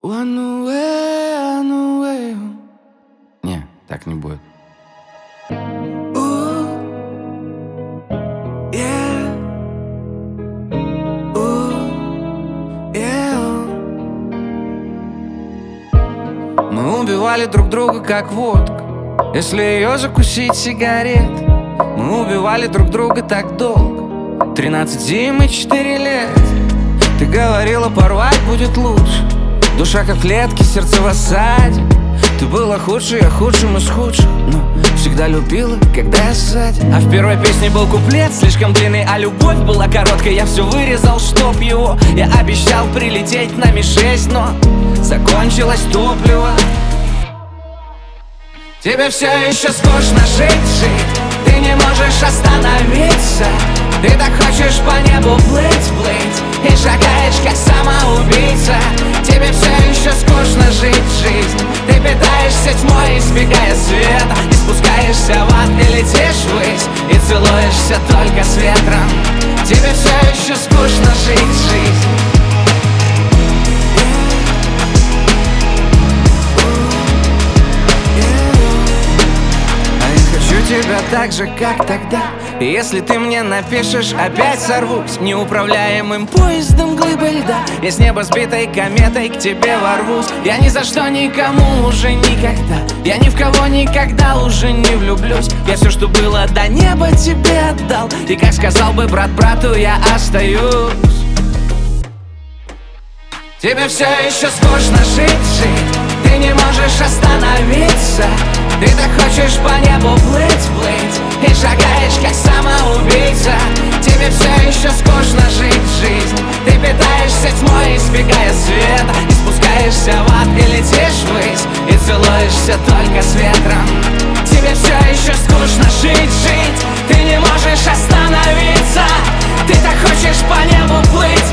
One away, one away. Не, так не будет. Мы убивали друг друга как водка, если ее закусить сигарет. Мы убивали друг друга так долго, 13 зим и 4 лет. Ты говорила, порвать будет лучше, душа как в клетке, сердце в осаде. Ты была худшей, я худшим из худших, но всегда любила, когда я сзади. А в первой песне был куплет слишком длинный, а любовь была короткой. Я все вырезал, чтоб его. Я обещал прилететь на Ми-6, но закончилось топливо. Тебе все еще скучно жить. Ты не можешь остановиться. Ты так хочешь по небу плыть и шагаешь, как самоубийца. Тебе все еще скучно жить жизнь. Ты питаешься тьмой, избегая света, и спускаешься в ад и летишь ввысь, и целуешься только с ветром. Тебе все еще скучно жить жизнь. Тебя так же, как тогда. И если ты мне напишешь, опять сорвусь неуправляемым поездом глыбы льда. Я с неба сбитой кометой к тебе ворвусь. Я ни за что никому уже никогда, я ни в кого никогда уже не влюблюсь. Я все, что было до неба, тебе отдал. И как сказал бы брат брату, я остаюсь. Тебе все еще скучно жить. Ты не можешь остановиться. Ты так хочешь по небу плыть и шагаешь, как самоубийца. Тебе все еще скучно жить жизнь. Ты питаешься тьмой, избегая света, и спускаешься в ад и летишь ввысь, и целуешься только с ветром. Тебе все еще скучно жить. Ты не можешь остановиться. Ты так хочешь по небу плыть